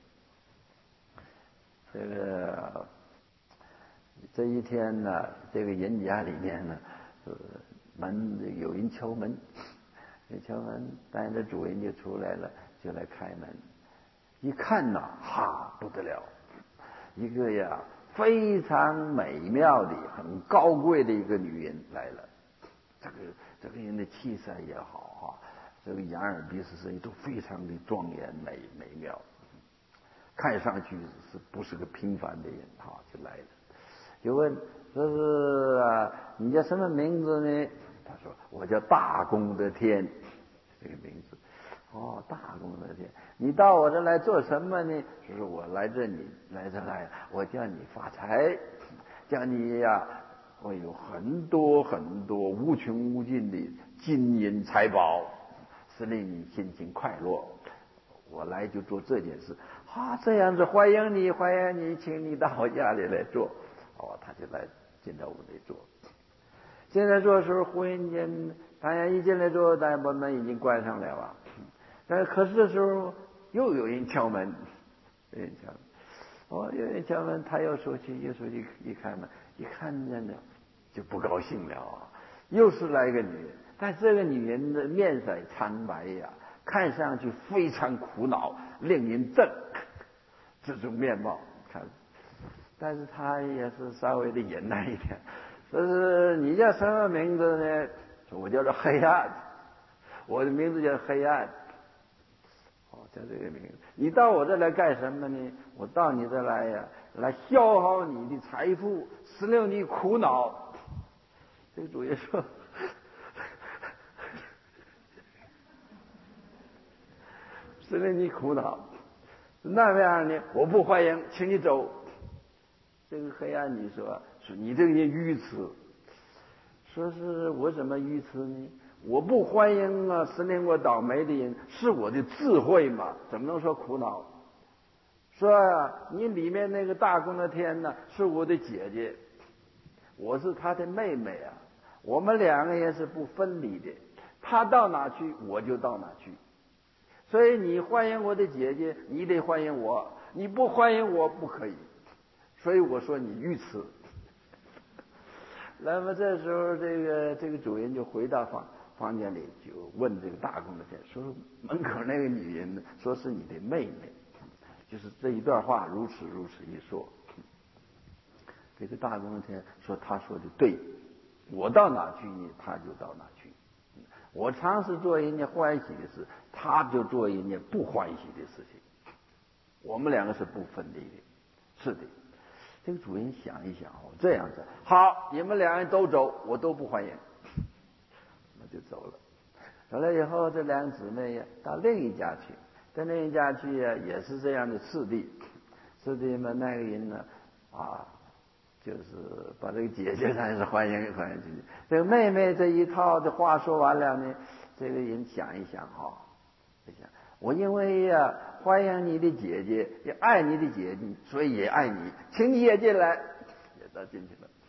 这一天呢，这个人家里面呢，门有人敲门，敲门，但是主人就出来了，就来开门。一看呐，哈，不得了，一个呀非常美妙的、很高贵的一个女人来了。这个人的气色也好哈，这个眼耳鼻舌身意都非常的庄严美妙，看上去是不是个平凡的人哈，就来了，就问说是啊，你叫什么名字呢？他说我叫大功德天，这个名字。哦，大功德天，你到我这来做什么呢？就是我来这来，我叫你发财，叫你呀，我有很多很多无穷无尽的金银财宝，是令你心情快乐。我来就做这件事啊，这样子欢迎你，请你到我家里来坐。哦，他就来进到屋里坐。进来坐的时候，忽然间，大家一进来坐，大家把门已经关上了啊。但是可是这时候又有人敲门，有人敲门，他又出去一开门，一看见了就不高兴了啊，又是来一个女人，但这个女人的面色苍白呀，看上去非常苦恼，令人憎，这种面貌看，但是她也是稍微的忍耐一点，说是你叫什么名字呢？说我叫做黑暗，我的名字叫黑暗。叫这个名字，你到我这来干什么呢？我到你这来呀，来消耗你的财富，使令你苦恼。这个主人说，使令你苦恼，那样呢，我不欢迎，请你走。这个黑暗女说你这个人愚痴，说是我怎么愚痴呢？我不欢迎啊，使令我倒霉的人是我的智慧嘛，怎么能说苦恼？说啊，你里面那个大功德天呢，是我的姐姐，我是她的妹妹啊，我们两个人是不分离的，她到哪去我就到哪去，所以你欢迎我的姐姐，你得欢迎我，你不欢迎我不可以，所以我说你愚痴。那么这时候这个主人就回到房间里，就问这个大功德天，说门口那个女人呢，说是你的妹妹，就是这一段话如此一说。这个大功德天说他说的对，我到哪去呢，他就到哪去。我尝试做人家欢喜的事，他就做人家不欢喜的事情。 我们两个是不分离的。是的，这个主人想一想哦，这样子好，你们两人都走，我都不还言，那就走了。走了以后，这两姊妹呀到另一家去，到另一家去呀，也是这样的次第。次第嘛，那个人呢就是把这个姐姐还是还原进去。这个妹妹这一套的话说完了呢，这个人想一想想我因为呀欢迎你的姐姐，也爱你的姐姐，所以也爱你，请你也进来，也到进去了。